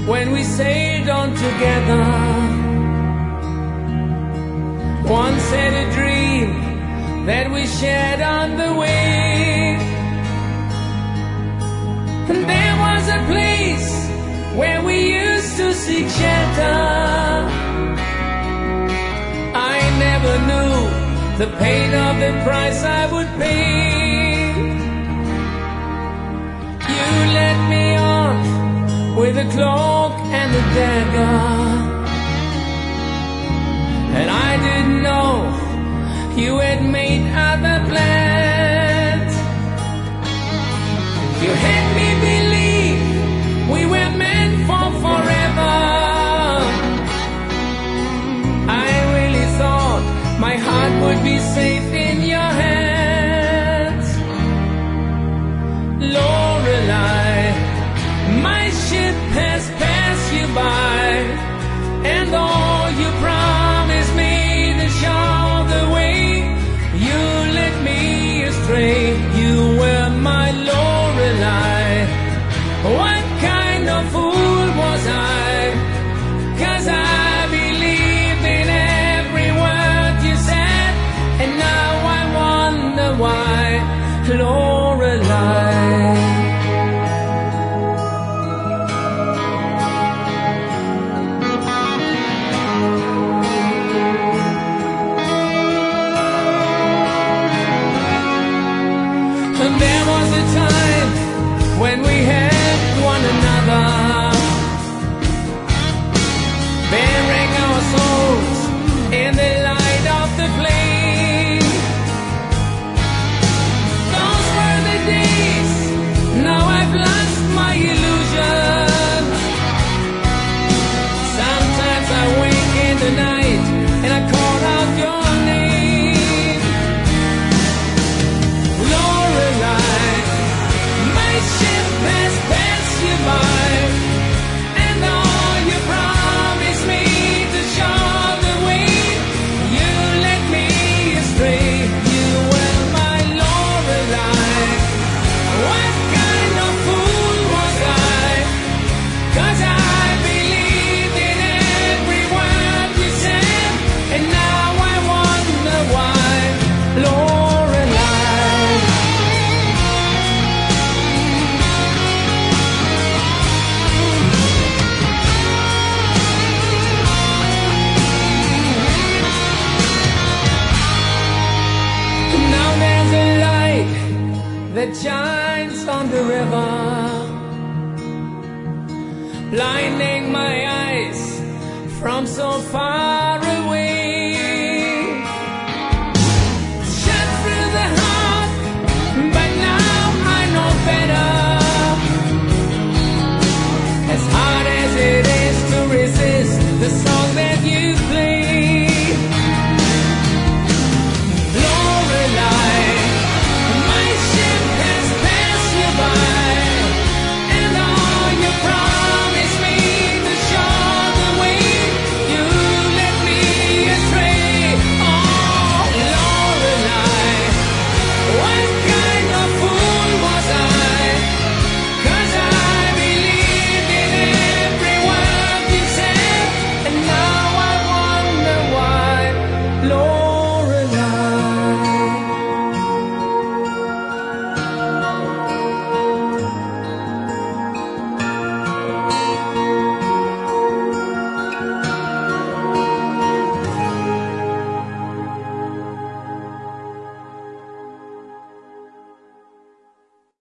when we sailed on together. Once had a dream that we shared on the way, and there was a place where we used to seek shelter. I never knew the pain of the price I would pay. You led me on with a cloak and a dagger, and I didn't know you had made other plans. You had me believe we were meant for forever. I really thought my heart would be safe in your hands. Lorelei, my ship has passed you by, and all you promised me to show the way, you led me astray. You were my Lorelei. What kind of fool was I? 'Cause I believed in every word you said, and now I wonder why, Lorelei. There was a time when we had one another, bearing our souls in the light of the flame. Those were the days, now I've lost my illusion. Sometimes I wake in the night and I call out your name. Lorelei, my ship has passed you by, and all you promised me to show the way, you led me astray. You were my Lorelei. What kind of fool was I? 'Cause I believed in every word you said, and now I wonder why, Lorelei. Now there's a light that shines on the river, blinding my eyes from so far